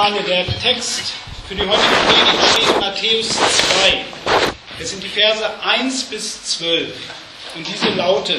Gemeinde, der Text für die heutige Predigt steht in Matthäus 2. Es sind die Verse 1 bis 12 und diese lauten: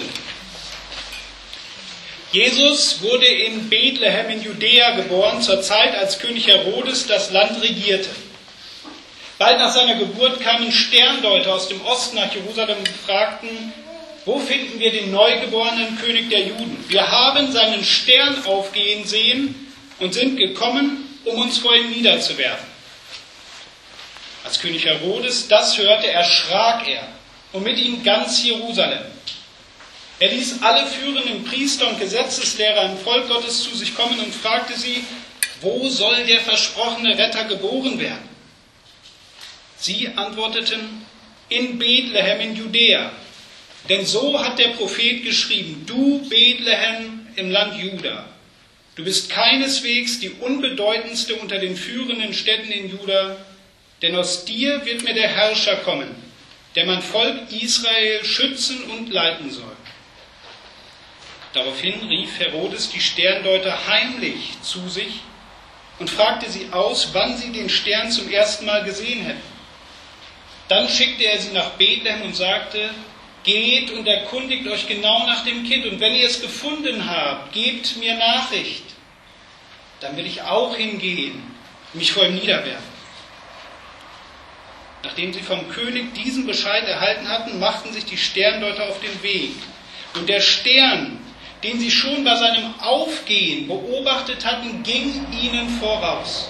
Jesus wurde in Bethlehem in Judäa geboren, zur Zeit, als König Herodes das Land regierte. Bald nach seiner Geburt kamen Sterndeuter aus dem Osten nach Jerusalem und fragten: Wo finden wir den neugeborenen König der Juden? Wir haben seinen Stern aufgehen sehen und sind gekommen, um uns vor ihm niederzuwerfen. Als König Herodes das hörte, erschrak er und mit ihm ganz Jerusalem. Er ließ alle führenden Priester und Gesetzeslehrer im Volk Gottes zu sich kommen und fragte sie: Wo soll der versprochene Retter geboren werden? Sie antworteten: In Bethlehem in Judäa. Denn so hat der Prophet geschrieben: Du Bethlehem im Land Juda. Du bist keineswegs die unbedeutendste unter den führenden Städten in Juda, denn aus dir wird mir der Herrscher kommen, der mein Volk Israel schützen und leiten soll. Daraufhin rief Herodes die Sterndeuter heimlich zu sich und fragte sie aus, wann sie den Stern zum ersten Mal gesehen hätten. Dann schickte er sie nach Bethlehem und sagte: Geht und erkundigt euch genau nach dem Kind, und wenn ihr es gefunden habt, gebt mir Nachricht. Dann will ich auch hingehen und mich vor ihm niederwerfen. Nachdem sie vom König diesen Bescheid erhalten hatten, machten sich die Sterndeuter auf den Weg. Und der Stern, den sie schon bei seinem Aufgehen beobachtet hatten, ging ihnen voraus.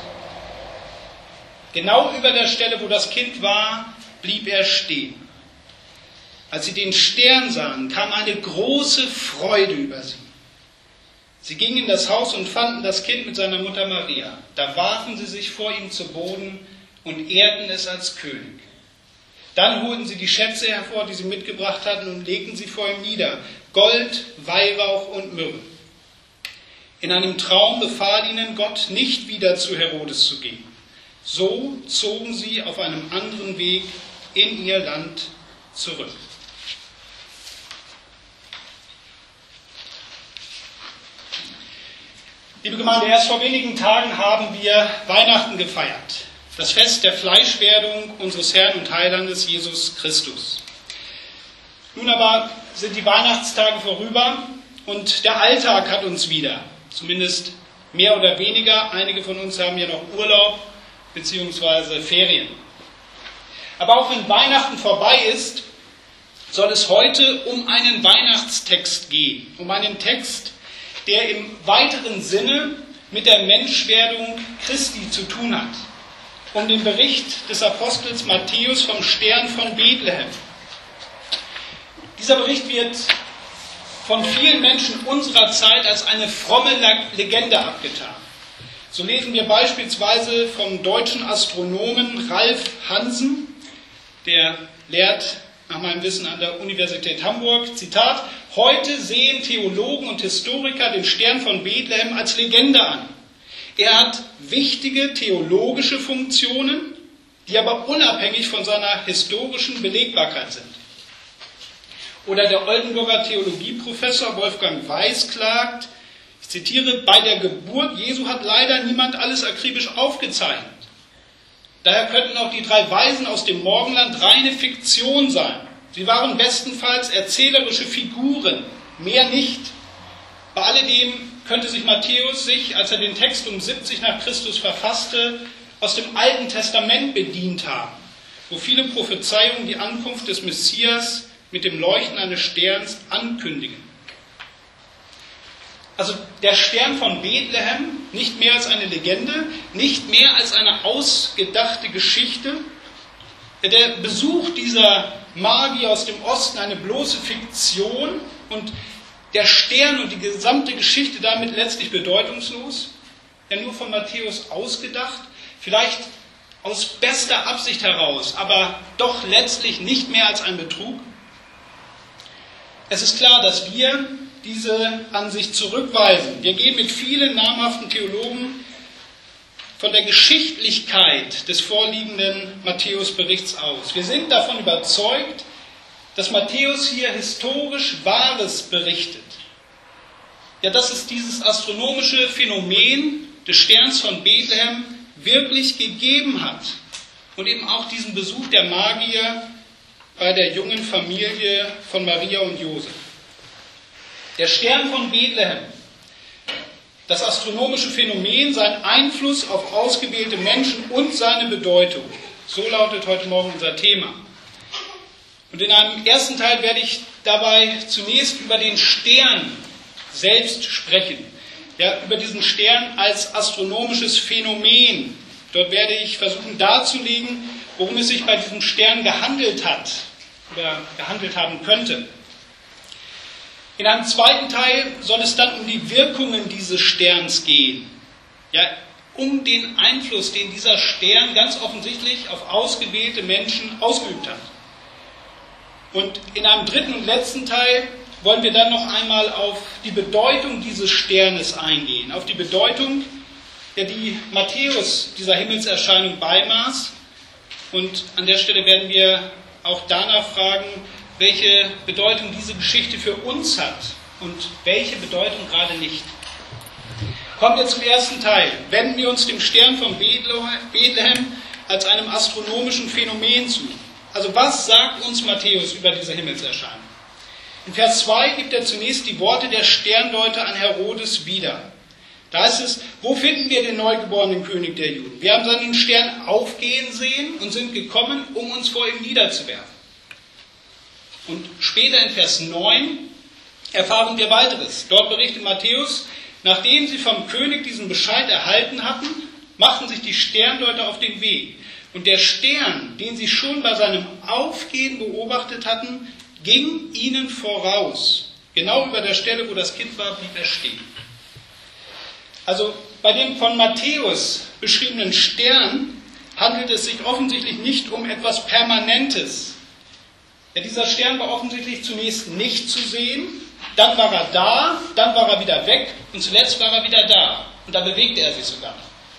Genau über der Stelle, wo das Kind war, blieb er stehen. Als sie den Stern sahen, kam eine große Freude über sie. Sie gingen in das Haus und fanden das Kind mit seiner Mutter Maria. Da warfen sie sich vor ihm zu Boden und ehrten es als König. Dann holten sie die Schätze hervor, die sie mitgebracht hatten, und legten sie vor ihm nieder: Gold, Weihrauch und Myrrhe. In einem Traum befahl ihnen Gott, nicht wieder zu Herodes zu gehen. So zogen sie auf einem anderen Weg in ihr Land zurück. Liebe Gemeinde, erst vor wenigen Tagen haben wir Weihnachten gefeiert. Das Fest der Fleischwerdung unseres Herrn und Heilandes Jesus Christus. Nun aber sind die Weihnachtstage vorüber und der Alltag hat uns wieder, zumindest mehr oder weniger. Einige von uns haben ja noch Urlaub bzw. Ferien. Aber auch wenn Weihnachten vorbei ist, soll es heute um einen Weihnachtstext gehen, um einen Text, der im weiteren Sinne mit der Menschwerdung Christi zu tun hat, um den Bericht des Apostels Matthäus vom Stern von Bethlehem. Dieser Bericht wird von vielen Menschen unserer Zeit als eine fromme Legende abgetan. So lesen wir beispielsweise vom deutschen Astronomen Ralf Hansen, der lehrt nach meinem Wissen an der Universität Hamburg, Zitat: Heute sehen Theologen und Historiker den Stern von Bethlehem als Legende an. Er hat wichtige theologische Funktionen, die aber unabhängig von seiner historischen Belegbarkeit sind. Oder der Oldenburger Theologieprofessor Wolfgang Weiß klagt, ich zitiere: Bei der Geburt Jesu hat leider niemand alles akribisch aufgezeichnet. Daher könnten auch die 3 Weisen aus dem Morgenland reine Fiktion sein. Sie waren bestenfalls erzählerische Figuren, mehr nicht. Bei alledem könnte sich Matthäus, als er den Text um 70 nach Christus verfasste, aus dem Alten Testament bedient haben, wo viele Prophezeiungen die Ankunft des Messias mit dem Leuchten eines Sterns ankündigen. Also der Stern von Bethlehem, nicht mehr als eine Legende, nicht mehr als eine ausgedachte Geschichte. Der Besuch dieser Magier aus dem Osten eine bloße Fiktion und der Stern und die gesamte Geschichte damit letztlich bedeutungslos. Ja, nur von Matthäus ausgedacht, vielleicht aus bester Absicht heraus, aber doch letztlich nicht mehr als ein Betrug. Es ist klar, dass wir diese Ansicht zurückweisen. Wir gehen mit vielen namhaften Theologen von der Geschichtlichkeit des vorliegenden Matthäus-Berichts aus. Wir sind davon überzeugt, dass Matthäus hier historisch Wahres berichtet. Ja, dass es dieses astronomische Phänomen des Sterns von Bethlehem wirklich gegeben hat. Und eben auch diesen Besuch der Magier bei der jungen Familie von Maria und Josef. Der Stern von Bethlehem, das astronomische Phänomen, sein Einfluss auf ausgewählte Menschen und seine Bedeutung. So lautet heute Morgen unser Thema. Und in einem ersten Teil werde ich dabei zunächst über den Stern selbst sprechen. Ja, über diesen Stern als astronomisches Phänomen. Dort werde ich versuchen darzulegen, worum es sich bei diesem Stern gehandelt hat oder gehandelt haben könnte. In einem zweiten Teil soll es dann um die Wirkungen dieses Sterns gehen. Ja, um den Einfluss, den dieser Stern ganz offensichtlich auf ausgewählte Menschen ausgeübt hat. Und in einem dritten und letzten Teil wollen wir dann noch einmal auf die Bedeutung dieses Sternes eingehen, auf die Bedeutung, die Matthäus dieser Himmelserscheinung beimaß. Und an der Stelle werden wir auch danach fragen, welche Bedeutung diese Geschichte für uns hat und welche Bedeutung gerade nicht. Kommen wir zum ersten Teil. Wenden wir uns dem Stern von Bethlehem als einem astronomischen Phänomen zu. Also was sagt uns Matthäus über diese Himmelserscheinung? In Vers 2 gibt er zunächst die Worte der Sterndeuter an Herodes wieder. Da heißt es, wo finden wir den neugeborenen König der Juden? Wir haben seinen Stern aufgehen sehen und sind gekommen, um uns vor ihm niederzuwerfen. Und später in Vers 9 erfahren wir weiteres. Dort berichtet Matthäus, nachdem sie vom König diesen Bescheid erhalten hatten, machten sich die Sterndeuter auf den Weg. Und der Stern, den sie schon bei seinem Aufgehen beobachtet hatten, ging ihnen voraus. Genau über der Stelle, wo das Kind war, blieb er stehen. Also bei dem von Matthäus beschriebenen Stern handelt es sich offensichtlich nicht um etwas Permanentes. Ja, dieser Stern war offensichtlich zunächst nicht zu sehen, dann war er da, dann war er wieder weg und zuletzt war er wieder da. Und da bewegte er sich sogar.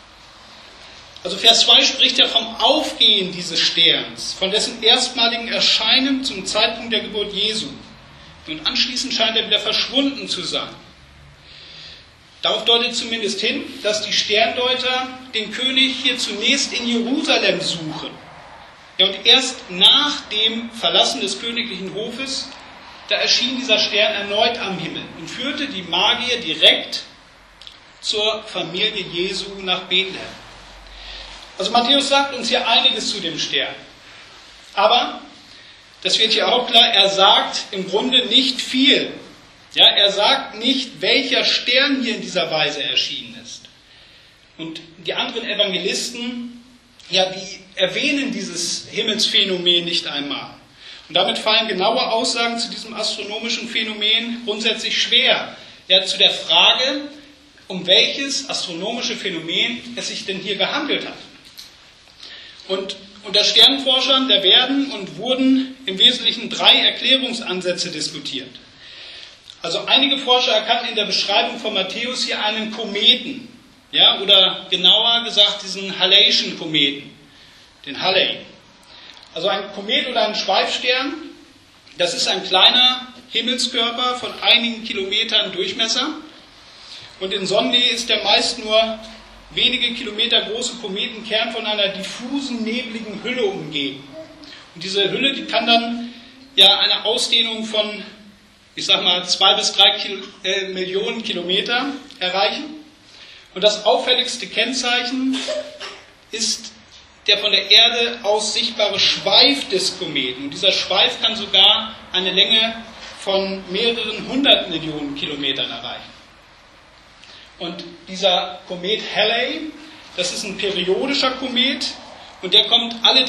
Also Vers 2 spricht ja vom Aufgehen dieses Sterns, von dessen erstmaligen Erscheinen zum Zeitpunkt der Geburt Jesu. Und anschließend scheint er wieder verschwunden zu sein. Darauf deutet zumindest hin, dass die Sterndeuter den König hier zunächst in Jerusalem suchen. Ja, und erst nach dem Verlassen des königlichen Hofes, da erschien dieser Stern erneut am Himmel und führte die Magier direkt zur Familie Jesu nach Bethlehem. Also Matthäus sagt uns hier einiges zu dem Stern. Aber, das wird hier auch klar, er sagt im Grunde nicht viel. Ja, er sagt nicht, welcher Stern hier in dieser Weise erschienen ist. Und die anderen Evangelisten, ja, die erwähnen dieses Himmelsphänomen nicht einmal. Und damit fallen genaue Aussagen zu diesem astronomischen Phänomen grundsätzlich schwer. Ja, zu der Frage, um welches astronomische Phänomen es sich denn hier gehandelt hat. Und unter Sternforschern, da werden und wurden im Wesentlichen 3 Erklärungsansätze diskutiert. Also einige Forscher erkannten in der Beschreibung von Matthäus hier einen Kometen, ja, oder genauer gesagt diesen Halleischen Kometen, den Halley. Also ein Komet oder ein Schweifstern, das ist ein kleiner Himmelskörper von einigen Kilometern Durchmesser und in Sonnennähe ist der meist nur wenige Kilometer große Kometenkern von einer diffusen, nebligen Hülle umgeben. Und diese Hülle, die kann dann ja eine Ausdehnung von, ich sag mal, 2 bis 3 Millionen Kilometer erreichen. Und das auffälligste Kennzeichen ist der von der Erde aus sichtbare Schweif des Kometen. Und dieser Schweif kann sogar eine Länge von mehreren 100 Millionen Kilometern erreichen. Und dieser Komet Halley, das ist ein periodischer Komet und der kommt alle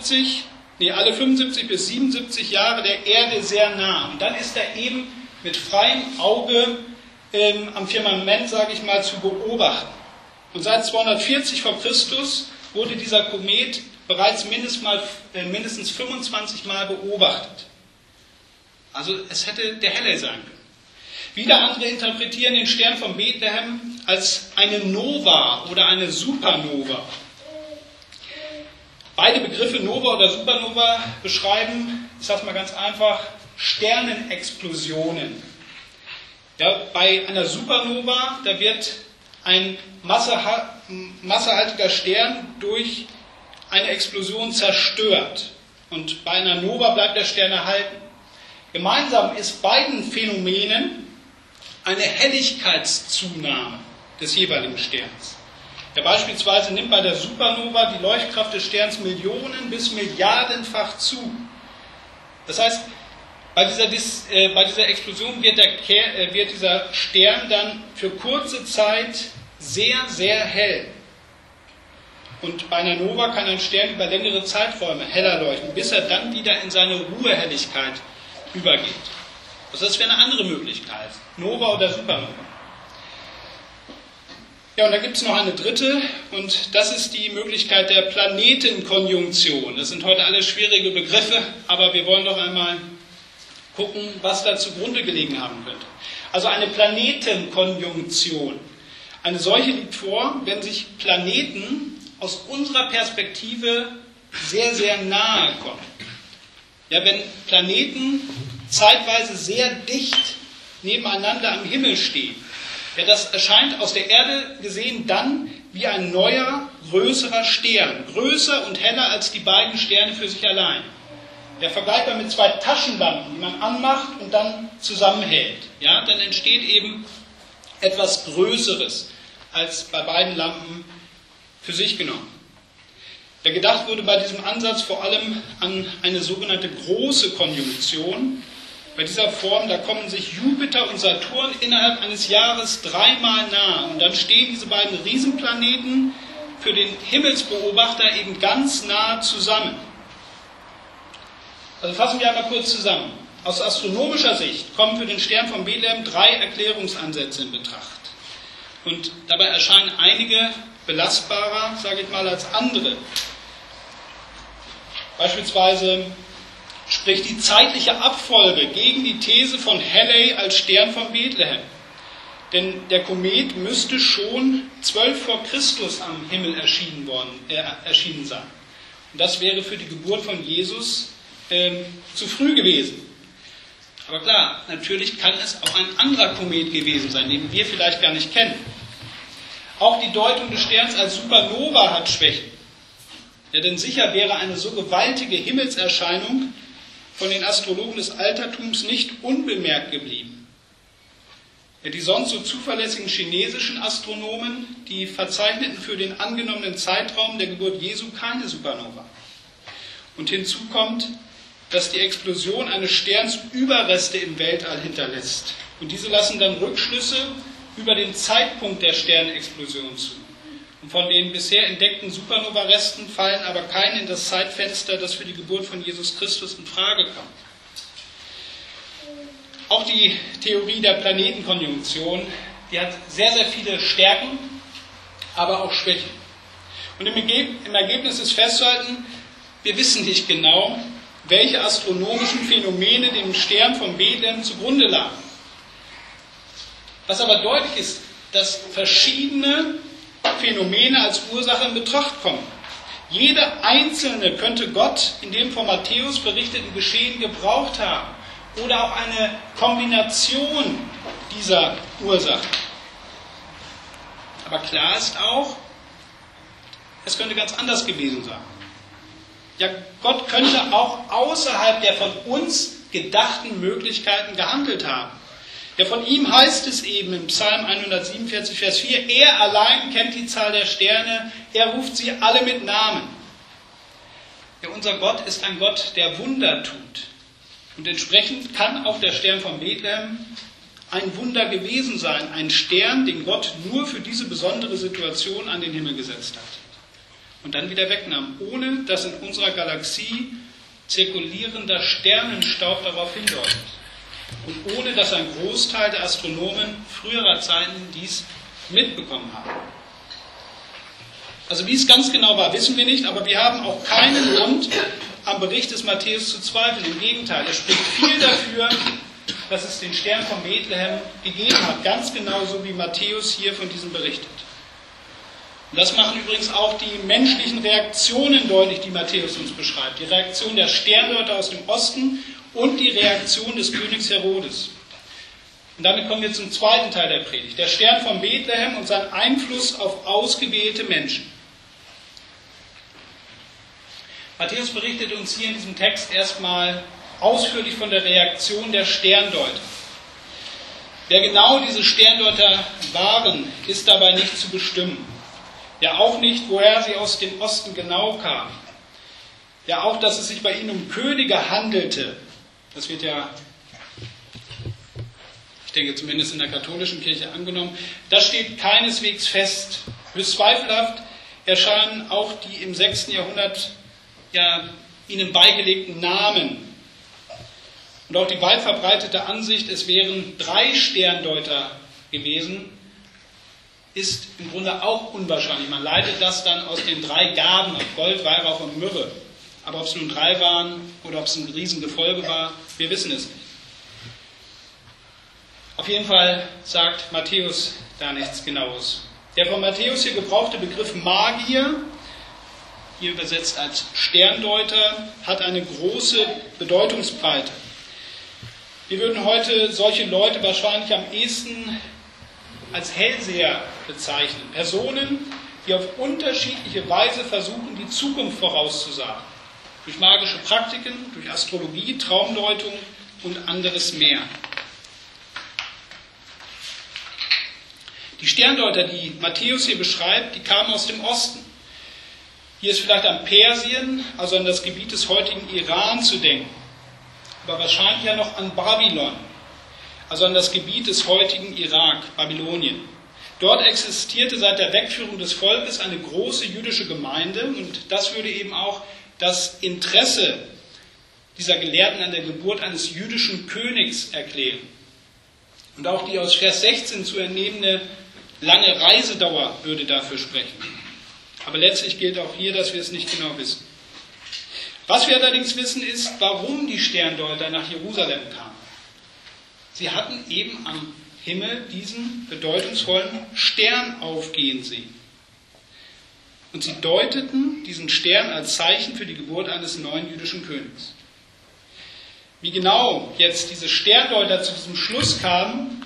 75 bis 77 Jahre der Erde sehr nah. Und dann ist er eben mit freiem Auge am Firmament, sage ich mal, zu beobachten. Und seit 240 vor Christus wurde dieser Komet bereits mindestens 25 Mal beobachtet. Also es hätte der Halley sein können. Wieder andere interpretieren den Stern von Bethlehem als eine Nova oder eine Supernova. Beide Begriffe Nova oder Supernova beschreiben, ich sage es mal ganz einfach, Sternenexplosionen. Ja, bei einer Supernova, da wird ein massehaltiger Stern durch eine Explosion zerstört. Und bei einer Nova bleibt der Stern erhalten. Gemeinsam ist beiden Phänomenen eine Helligkeitszunahme des jeweiligen Sterns. Ja, beispielsweise nimmt bei der Supernova die Leuchtkraft des Sterns Millionen- bis Milliardenfach zu. Das heißt, bei dieser Explosion wird dieser Stern dann für kurze Zeit sehr, sehr hell. Und bei einer Nova kann ein Stern über längere Zeiträume heller leuchten, bis er dann wieder in seine Ruhehelligkeit übergeht. Das wäre eine andere Möglichkeit, Nova oder Supernova. Ja, und da gibt es noch eine dritte, und das ist die Möglichkeit der Planetenkonjunktion. Das sind heute alles schwierige Begriffe, aber wir wollen doch einmal gucken, was da zugrunde gelegen haben könnte. Also eine Planetenkonjunktion. Eine solche liegt vor, wenn sich Planeten aus unserer Perspektive sehr, sehr nahe kommen. Ja, wenn Planeten zeitweise sehr dicht nebeneinander am Himmel stehen. Ja, das erscheint aus der Erde gesehen dann wie ein neuer, größerer Stern. Größer und heller als die beiden Sterne für sich allein. Ja, vergleichbar mit zwei Taschenlampen, die man anmacht und dann zusammenhält. Ja, dann entsteht eben etwas Größeres als bei beiden Lampen für sich genommen. Ja, gedacht wurde bei diesem Ansatz vor allem an eine sogenannte große Konjunktion. Bei dieser Form, da kommen sich Jupiter und Saturn innerhalb eines Jahres dreimal nahe. Und dann stehen diese beiden Riesenplaneten für den Himmelsbeobachter eben ganz nah zusammen. Also fassen wir einmal kurz zusammen. Aus astronomischer Sicht kommen für den Stern von Bethlehem 3 Erklärungsansätze in Betracht. Und dabei erscheinen einige belastbarer, sage ich mal, als andere. Beispielsweise spricht die zeitliche Abfolge gegen die These von Halley als Stern von Bethlehem. Denn der Komet müsste schon 12 vor Christus am Himmel erschienen sein. Und das wäre für die Geburt von Jesus zu früh gewesen. Aber klar, natürlich kann es auch ein anderer Komet gewesen sein, den wir vielleicht gar nicht kennen. Auch die Deutung des Sterns als Supernova hat Schwächen. Ja, denn sicher wäre eine so gewaltige Himmelserscheinung von den Astrologen des Altertums nicht unbemerkt geblieben. Ja, die sonst so zuverlässigen chinesischen Astronomen, die verzeichneten für den angenommenen Zeitraum der Geburt Jesu keine Supernova. Und hinzu kommt, dass die Explosion eines Sterns Überreste im Weltall hinterlässt. Und diese lassen dann Rückschlüsse über den Zeitpunkt der Sternexplosion zu. Und von den bisher entdeckten Supernova-Resten fallen aber keine in das Zeitfenster, das für die Geburt von Jesus Christus in Frage kommt. Auch die Theorie der Planetenkonjunktion, die hat sehr, sehr viele Stärken, aber auch Schwächen. Und im Ergebnis ist festzuhalten, wir wissen nicht genau, welche astronomischen Phänomene dem Stern von Bethlehem zugrunde lagen. Was aber deutlich ist, dass verschiedene Phänomene als Ursache in Betracht kommen. Jede einzelne könnte Gott in dem von Matthäus berichteten Geschehen gebraucht haben. Oder auch eine Kombination dieser Ursachen. Aber klar ist auch, es könnte ganz anders gewesen sein. Ja, Gott könnte auch außerhalb der von uns gedachten Möglichkeiten gehandelt haben. Ja, von ihm heißt es eben im Psalm 147, Vers 4, er allein kennt die Zahl der Sterne, er ruft sie alle mit Namen. Ja, unser Gott ist ein Gott, der Wunder tut. Und entsprechend kann auch der Stern von Bethlehem ein Wunder gewesen sein. Ein Stern, den Gott nur für diese besondere Situation an den Himmel gesetzt hat. Und dann wieder wegnahm, ohne dass in unserer Galaxie zirkulierender Sternenstaub darauf hindeutet. Und ohne dass ein Großteil der Astronomen früherer Zeiten dies mitbekommen haben. Also wie es ganz genau war, wissen wir nicht, aber wir haben auch keinen Grund, am Bericht des Matthäus zu zweifeln. Im Gegenteil, er spricht viel dafür, dass es den Stern von Bethlehem gegeben hat. Ganz genauso wie Matthäus hier von diesem berichtet. Und das machen übrigens auch die menschlichen Reaktionen deutlich, die Matthäus uns beschreibt. Die Reaktion der Sterndeuter aus dem Osten und die Reaktion des Königs Herodes. Und damit kommen wir zum zweiten Teil der Predigt. Der Stern von Bethlehem und sein Einfluss auf ausgewählte Menschen. Matthäus berichtet uns hier in diesem Text erstmal ausführlich von der Reaktion der Sterndeuter. Wer genau diese Sterndeuter waren, ist dabei nicht zu bestimmen. Ja auch nicht, woher sie aus dem Osten genau kamen. Ja auch, dass es sich bei ihnen um Könige handelte. Das wird ja, ich denke zumindest in der katholischen Kirche angenommen. Das steht keineswegs fest. Höchst zweifelhaft erscheinen auch die im 6. Jahrhundert ihnen beigelegten Namen. Und auch die weit verbreitete Ansicht, es wären 3 Sterndeuter gewesen, ist im Grunde auch unwahrscheinlich. Man leitet das dann aus den 3 Gaben ab Gold, Weihrauch und Myrrhe. Aber ob es nun 3 waren oder ob es ein Riesengefolge war, wir wissen es nicht. Auf jeden Fall sagt Matthäus da nichts Genaues. Der von Matthäus hier gebrauchte Begriff Magier, hier übersetzt als Sterndeuter, hat eine große Bedeutungsbreite. Wir würden heute solche Leute wahrscheinlich am ehesten als Hellseher bezeichnen. Personen, die auf unterschiedliche Weise versuchen, die Zukunft vorauszusagen. Durch magische Praktiken, durch Astrologie, Traumdeutung und anderes mehr. Die Sterndeuter, die Matthäus hier beschreibt, die kamen aus dem Osten. Hier ist vielleicht an Persien, also an das Gebiet des heutigen Iran zu denken. Aber wahrscheinlich ja noch an Babylon, also an das Gebiet des heutigen Irak, Babylonien. Dort existierte seit der Wegführung des Volkes eine große jüdische Gemeinde und das würde eben auch das Interesse dieser Gelehrten an der Geburt eines jüdischen Königs erklären. Und auch die aus Vers 16 zu entnehmende lange Reisedauer würde dafür sprechen. Aber letztlich gilt auch hier, dass wir es nicht genau wissen. Was wir allerdings wissen ist, warum die Sterndeuter nach Jerusalem kamen. Sie hatten eben am Himmel diesen bedeutungsvollen Stern aufgehen sehen. Und sie deuteten diesen Stern als Zeichen für die Geburt eines neuen jüdischen Königs. Wie genau jetzt diese Sterndeuter zu diesem Schluss kamen,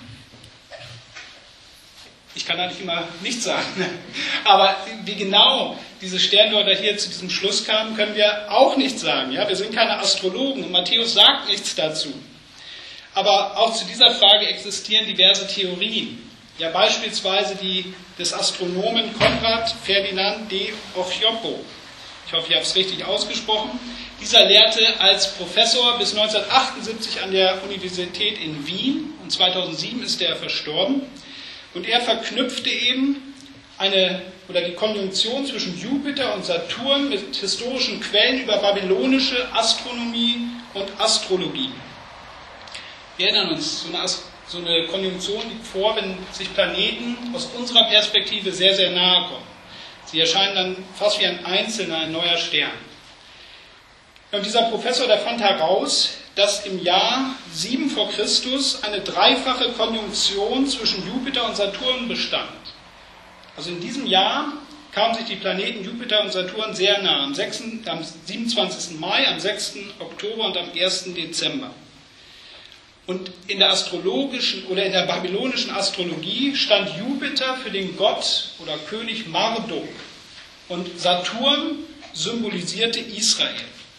ich kann eigentlich immer nichts sagen, aber wie genau diese Sterndeuter hier zu diesem Schluss kamen, können wir auch nicht sagen. Ja? Wir sind keine Astrologen und Matthäus sagt nichts dazu. Aber auch zu dieser Frage existieren diverse Theorien. Ja, beispielsweise die des Astronomen Konrad Ferdinand de Ochiopo. Ich hoffe, ich habe es richtig ausgesprochen. Dieser lehrte als Professor bis 1978 an der Universität in Wien und 2007 ist er verstorben. Und er verknüpfte eben die Konjunktion zwischen Jupiter und Saturn mit historischen Quellen über babylonische Astronomie und Astrologie. Wir erinnern uns, so eine Konjunktion liegt vor, wenn sich Planeten aus unserer Perspektive sehr, sehr nahe kommen. Sie erscheinen dann fast wie ein einzelner, ein neuer Stern. Und dieser Professor, der fand heraus, dass im Jahr 7 vor Christus eine dreifache Konjunktion zwischen Jupiter und Saturn bestand. Also in diesem Jahr kamen sich die Planeten Jupiter und Saturn sehr nah, am 27. Mai, am 6. Oktober und am 1. Dezember. Und in der astrologischen oder in der babylonischen Astrologie stand Jupiter für den Gott oder König Marduk und Saturn symbolisierte Israel.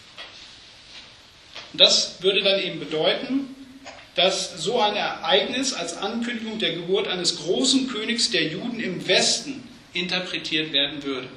Und das würde dann eben bedeuten, dass so ein Ereignis als Ankündigung der Geburt eines großen Königs der Juden im Westen interpretiert werden würde.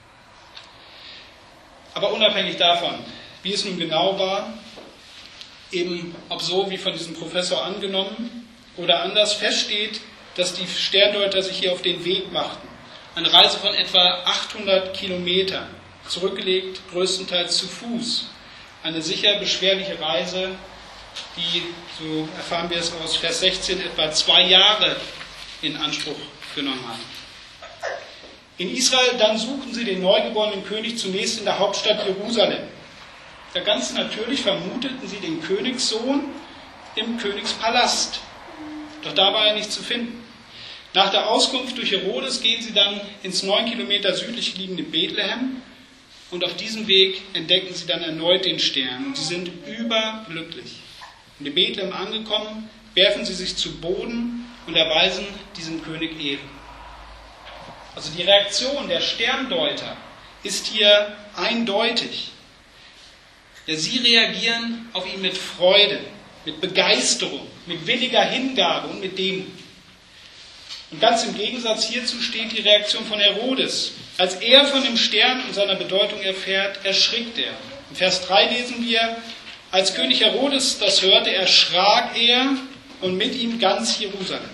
Aber unabhängig davon, wie es nun genau war, eben ob so wie von diesem Professor angenommen oder anders, feststeht, dass die Sterndeuter sich hier auf den Weg machten. Eine Reise von etwa 800 Kilometern, zurückgelegt größtenteils zu Fuß. Eine sicher beschwerliche Reise, die, so erfahren wir es aus Vers 16, etwa 2 Jahre in Anspruch genommen haben. In Israel dann suchten sie den neugeborenen König zunächst in der Hauptstadt Jerusalem. Ja, ganz natürlich vermuteten sie den Königssohn im Königspalast. Doch da war er nicht zu finden. Nach der Auskunft durch Herodes gehen sie dann ins 9 Kilometer südlich liegende Bethlehem und auf diesem Weg entdecken sie dann erneut den Stern und sie sind überglücklich. Und in Bethlehem angekommen, werfen sie sich zu Boden und erweisen diesem König Ehre. Also die Reaktion der Sterndeuter ist hier eindeutig. Ja, sie reagieren auf ihn mit Freude, mit Begeisterung, mit williger Hingabe und mit Demut. Und ganz im Gegensatz hierzu steht die Reaktion von Herodes. Als er von dem Stern und seiner Bedeutung erfährt, erschrickt er. In Vers 3 lesen wir, als König Herodes das hörte, erschrak er und mit ihm ganz Jerusalem.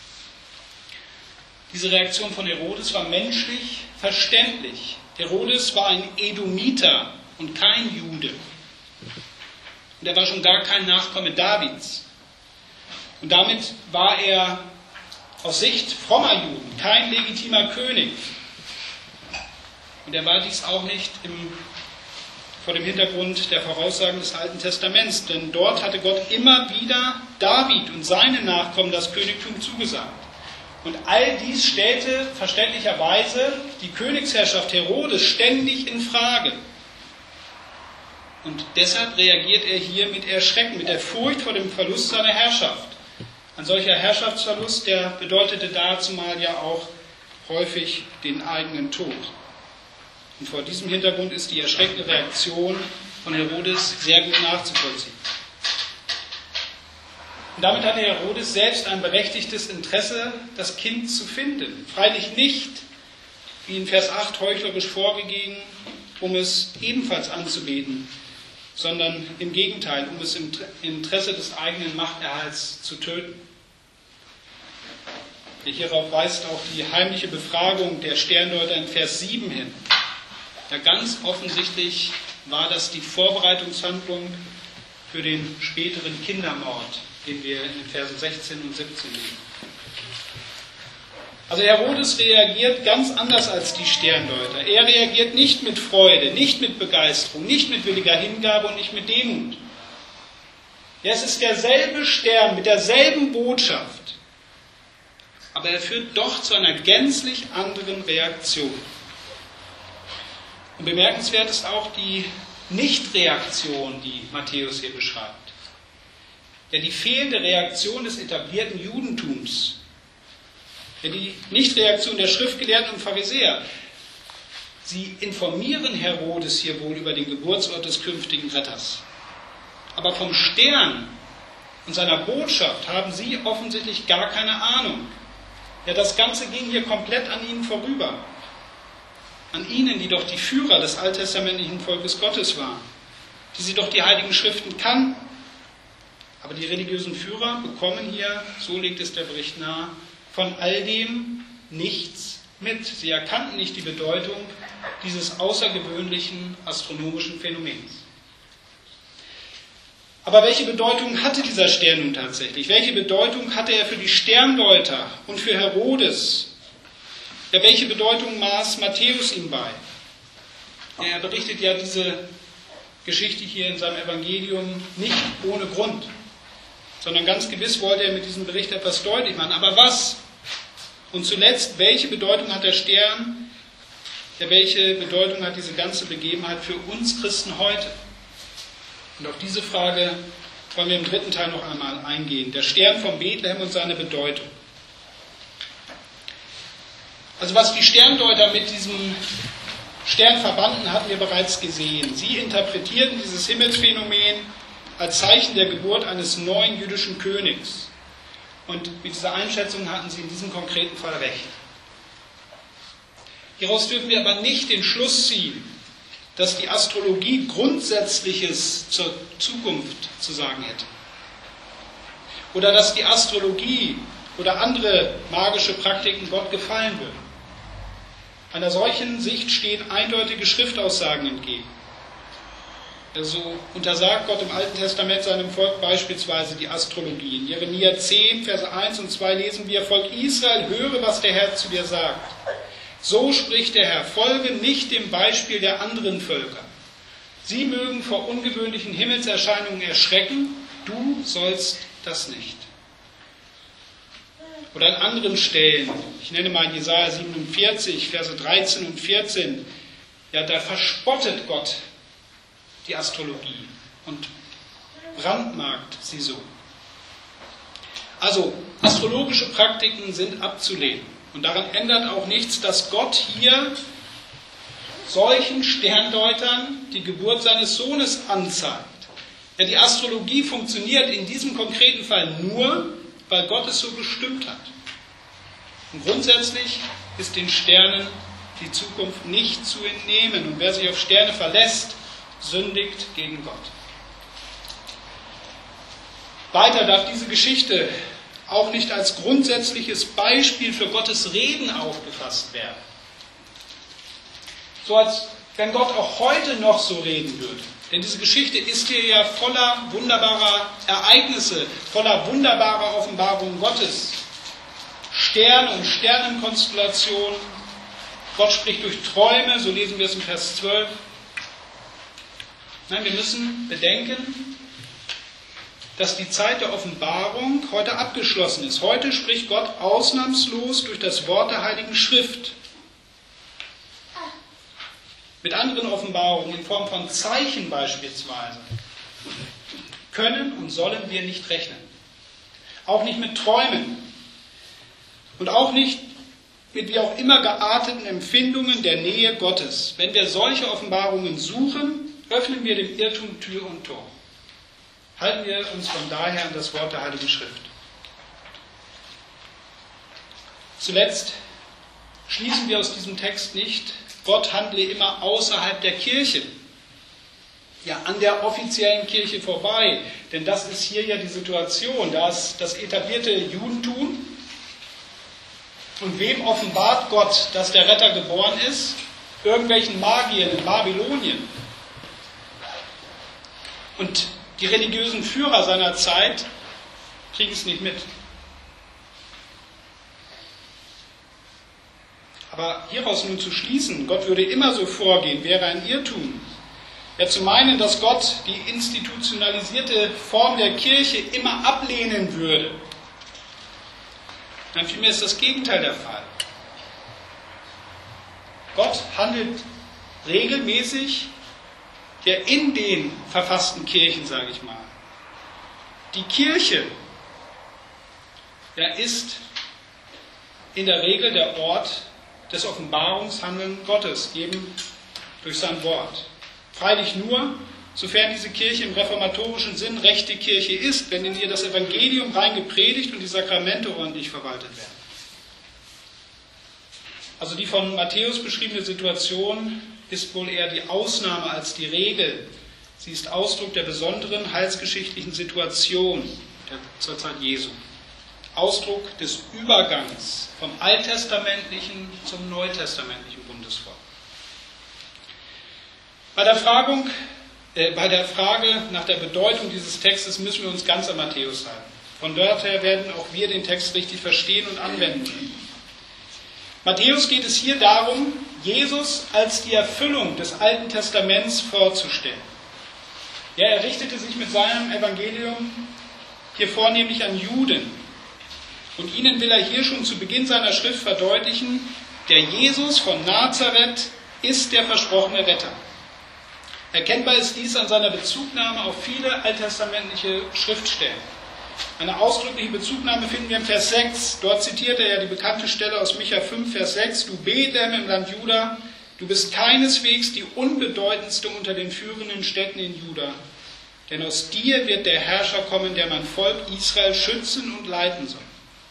Diese Reaktion von Herodes war menschlich verständlich. Herodes war ein Edomiter und kein Jude. Und er war schon gar kein Nachkomme Davids. Und damit war er aus Sicht frommer Juden kein legitimer König. Und er war dies auch nicht vor dem Hintergrund der Voraussagen des Alten Testaments, denn dort hatte Gott immer wieder David und seine Nachkommen das Königtum zugesagt. Und all dies stellte verständlicherweise die Königsherrschaft Herodes ständig in Frage. Und deshalb reagiert er hier mit Erschrecken, mit der Furcht vor dem Verlust seiner Herrschaft. Ein solcher Herrschaftsverlust, der bedeutete dazumal ja auch häufig den eigenen Tod. Und vor diesem Hintergrund ist die erschreckende Reaktion von Herodes sehr gut nachzuvollziehen. Und damit hatte Herodes selbst ein berechtigtes Interesse, das Kind zu finden. Freilich nicht, wie in Vers 8 heuchlerisch vorgegeben, um es ebenfalls anzubeten, sondern im Gegenteil, um es im Interesse des eigenen Machterhalts zu töten. Hierauf weist auch die heimliche Befragung der Sterndeuter in Vers 7 hin. Ja, ganz offensichtlich war das die Vorbereitungshandlung für den späteren Kindermord, den wir in den Versen 16 und 17 lesen. Also Herodes reagiert ganz anders als die Sterndeuter. Er reagiert nicht mit Freude, nicht mit Begeisterung, nicht mit williger Hingabe und nicht mit Demut. Ja, es ist derselbe Stern mit derselben Botschaft, aber er führt doch zu einer gänzlich anderen Reaktion. Und bemerkenswert ist auch die Nichtreaktion, die Matthäus hier beschreibt. Ja, die fehlende Reaktion des etablierten Judentums. Ja, die Nichtreaktion der Schriftgelehrten und Pharisäer. Sie informieren Herodes hier wohl über den Geburtsort des künftigen Retters. Aber vom Stern und seiner Botschaft haben sie offensichtlich gar keine Ahnung. Ja, das Ganze ging hier komplett an ihnen vorüber. An ihnen, die doch die Führer des alttestamentlichen Volkes Gottes waren, die sie doch die Heiligen Schriften kannten. Aber die religiösen Führer bekommen hier, so legt es der Bericht nahe, von all dem nichts mit. Sie erkannten nicht die Bedeutung dieses außergewöhnlichen astronomischen Phänomens. Aber welche Bedeutung hatte dieser Stern nun tatsächlich? Welche Bedeutung hatte er für die Sterndeuter und für Herodes? Ja, welche Bedeutung maß Matthäus ihm bei? Er berichtet ja diese Geschichte hier in seinem Evangelium nicht ohne Grund, sondern ganz gewiss wollte er mit diesem Bericht etwas deutlich machen. Aber was? Und zuletzt, welche Bedeutung hat der Stern? Ja, welche Bedeutung hat diese ganze Begebenheit für uns Christen heute? Und auf diese Frage wollen wir im dritten Teil noch einmal eingehen. Der Stern von Bethlehem und seine Bedeutung. Also was die Sterndeuter mit diesem Stern verbanden, hatten wir bereits gesehen. Sie interpretierten dieses Himmelsphänomen als Zeichen der Geburt eines neuen jüdischen Königs. Und mit dieser Einschätzung hatten sie in diesem konkreten Fall recht. Hieraus dürfen wir aber nicht den Schluss ziehen, dass die Astrologie Grundsätzliches zur Zukunft zu sagen hätte. Oder dass die Astrologie oder andere magische Praktiken Gott gefallen würden. Einer solchen Sicht stehen eindeutige Schriftaussagen entgegen. Also untersagt Gott im Alten Testament seinem Volk beispielsweise die Astrologie. In Jeremia 10, Verse 1 und 2 lesen wir: Volk Israel, höre, was der Herr zu dir sagt. So spricht der Herr, folge nicht dem Beispiel der anderen Völker. Sie mögen vor ungewöhnlichen Himmelserscheinungen erschrecken, du sollst das nicht. Oder an anderen Stellen, ich nenne mal Jesaja 47, Verse 13 und 14, ja, da verspottet Gott die Astrologie und brandmarkt sie so. Also astrologische Praktiken sind abzulehnen. Und daran ändert auch nichts, dass Gott hier solchen Sterndeutern die Geburt seines Sohnes anzeigt. Ja, die Astrologie funktioniert in diesem konkreten Fall nur, weil Gott es so bestimmt hat. Und grundsätzlich ist den Sternen die Zukunft nicht zu entnehmen. Und wer sich auf Sterne verlässt, sündigt gegen Gott. Weiter darf diese Geschichte auch nicht als grundsätzliches Beispiel für Gottes Reden aufgefasst werden. So als wenn Gott auch heute noch so reden würde. Denn diese Geschichte ist hier ja voller wunderbarer Ereignisse, voller wunderbarer Offenbarungen Gottes. Sterne und Sternenkonstellationen. Gott spricht durch Träume, so lesen wir es im Vers 12. Nein, wir müssen bedenken, dass die Zeit der Offenbarung heute abgeschlossen ist. Heute spricht Gott ausnahmslos durch das Wort der Heiligen Schrift. Mit anderen Offenbarungen in Form von Zeichen beispielsweise können und sollen wir nicht rechnen. Auch nicht mit Träumen und auch nicht mit wie auch immer gearteten Empfindungen der Nähe Gottes. Wenn wir solche Offenbarungen suchen, öffnen wir dem Irrtum Tür und Tor. Halten wir uns von daher an das Wort der Heiligen Schrift. Zuletzt schließen wir aus diesem Text nicht, Gott handle immer außerhalb der Kirche, ja an der offiziellen Kirche vorbei, denn das ist hier ja die Situation, dass das etablierte Judentum, und wem offenbart Gott, dass der Retter geboren ist? Irgendwelchen Magiern in Babylonien. Und die religiösen Führer seiner Zeit kriegen es nicht mit. Aber hieraus nun zu schließen, Gott würde immer so vorgehen, wäre ein Irrtum. Ja, zu meinen, dass Gott die institutionalisierte Form der Kirche immer ablehnen würde. Nein, vielmehr ist das Gegenteil der Fall. Gott handelt regelmäßig ja in den verfassten Kirchen, sage ich mal. Die Kirche ist in der Regel der Ort des Offenbarungshandelns Gottes, eben durch sein Wort. Freilich nur, sofern diese Kirche im reformatorischen Sinn rechte Kirche ist, wenn in ihr das Evangelium rein gepredigt und die Sakramente ordentlich verwaltet werden. Also die von Matthäus beschriebene Situation ist wohl eher die Ausnahme als die Regel. Sie ist Ausdruck der besonderen heilsgeschichtlichen Situation zur Zeit Jesu. Ausdruck des Übergangs vom alttestamentlichen zum neutestamentlichen Bundesvolk. Bei der Frage nach der Bedeutung dieses Textes müssen wir uns ganz an Matthäus halten. Von dort her werden auch wir den Text richtig verstehen und anwenden können. Matthäus geht es hier darum, Jesus als die Erfüllung des Alten Testaments vorzustellen. Ja, er richtete sich mit seinem Evangelium hier vornehmlich an Juden. Und ihnen will er hier schon zu Beginn seiner Schrift verdeutlichen, der Jesus von Nazareth ist der versprochene Retter. Erkennbar ist dies an seiner Bezugnahme auf viele alttestamentliche Schriftstellen. Eine ausdrückliche Bezugnahme finden wir im Vers 6. Dort zitiert er ja die bekannte Stelle aus Micha 5, Vers 6. Du Bethlehem im Land Juda, du bist keineswegs die unbedeutendste unter den führenden Städten in Juda. Denn aus dir wird der Herrscher kommen, der mein Volk Israel schützen und leiten soll.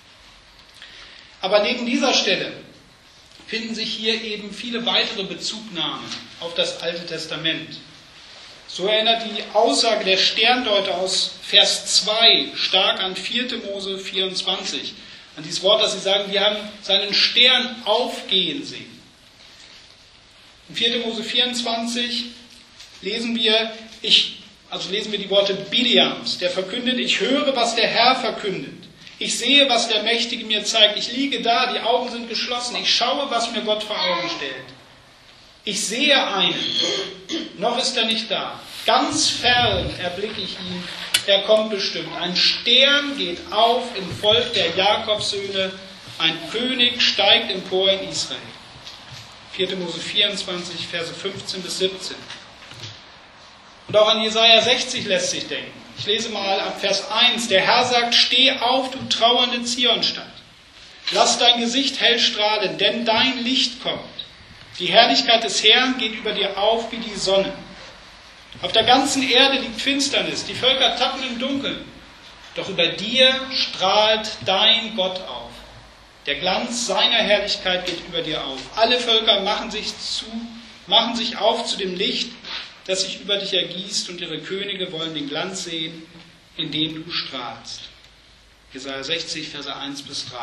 Aber neben dieser Stelle finden sich hier eben viele weitere Bezugnahmen auf das Alte Testament. So erinnert die Aussage der Sterndeuter aus Vers 2 stark an 4. Mose 24. An dieses Wort, dass sie sagen, wir haben seinen Stern aufgehen sehen. In 4. Mose 24 lesen wir die Worte Bileams, der verkündet, ich höre, was der Herr verkündet. Ich sehe, was der Mächtige mir zeigt. Ich liege da, die Augen sind geschlossen. Ich schaue, was mir Gott vor Augen stellt. Ich sehe einen, noch ist er nicht da. Ganz fern erblicke ich ihn, er kommt bestimmt. Ein Stern geht auf im Volk der Jakobssöhne, ein König steigt empor in Israel. 4. Mose 24, Verse 15 bis 17. Und auch an Jesaja 60 lässt sich denken. Ich lese mal ab Vers 1. Der Herr sagt, steh auf, du trauernde Zionstadt. Lass dein Gesicht hell strahlen, denn dein Licht kommt. Die Herrlichkeit des Herrn geht über dir auf wie die Sonne. Auf der ganzen Erde liegt Finsternis, die Völker tappen im Dunkeln. Doch über dir strahlt dein Gott auf. Der Glanz seiner Herrlichkeit geht über dir auf. Alle Völker machen sich auf zu dem Licht, das sich über dich ergießt, und ihre Könige wollen den Glanz sehen, in dem du strahlst. Jesaja 60, Verse 1 bis 3.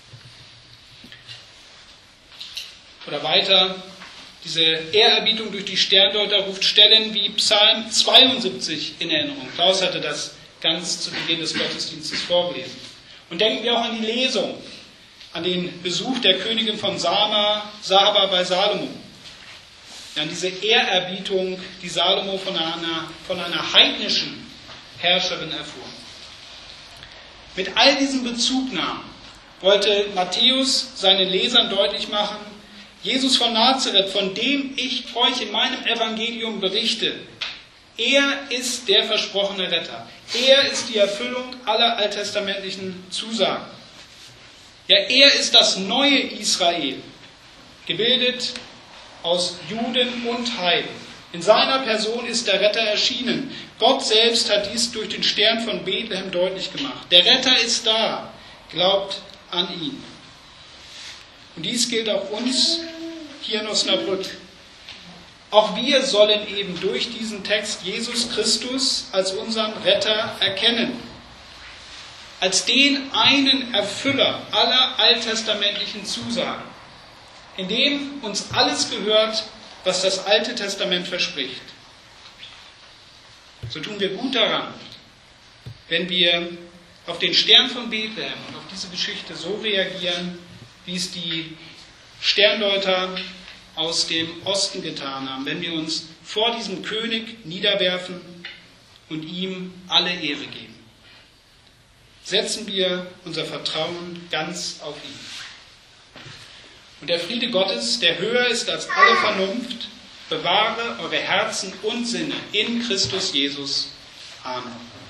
Oder weiter, diese Ehrerbietung durch die Sterndeuter ruft Stellen wie Psalm 72 in Erinnerung. Klaus hatte das ganz zu Beginn des Gottesdienstes vorgelesen. Und denken wir auch an die Lesung, an den Besuch der Königin von Saba bei Salomo. An diese Ehrerbietung, die Salomo von einer heidnischen Herrscherin erfuhr. Mit all diesen Bezugnahmen wollte Matthäus seinen Lesern deutlich machen, Jesus von Nazareth, von dem ich euch in meinem Evangelium berichte, er ist der versprochene Retter. Er ist die Erfüllung aller alttestamentlichen Zusagen. Ja, er ist das neue Israel, gebildet aus Juden und Heiden. In seiner Person ist der Retter erschienen. Gott selbst hat dies durch den Stern von Bethlehem deutlich gemacht. Der Retter ist da, glaubt an ihn. Und dies gilt auch uns hier in Osnabrück. Auch wir sollen eben durch diesen Text Jesus Christus als unseren Retter erkennen. Als den einen Erfüller aller alttestamentlichen Zusagen, in dem uns alles gehört, was das Alte Testament verspricht. So tun wir gut daran, wenn wir auf den Stern von Bethlehem und auf diese Geschichte so reagieren, wie es die Sterndeuter aus dem Osten getan haben, wenn wir uns vor diesem König niederwerfen und ihm alle Ehre geben. Setzen wir unser Vertrauen ganz auf ihn. Und der Friede Gottes, der höher ist als alle Vernunft, bewahre eure Herzen und Sinne in Christus Jesus. Amen.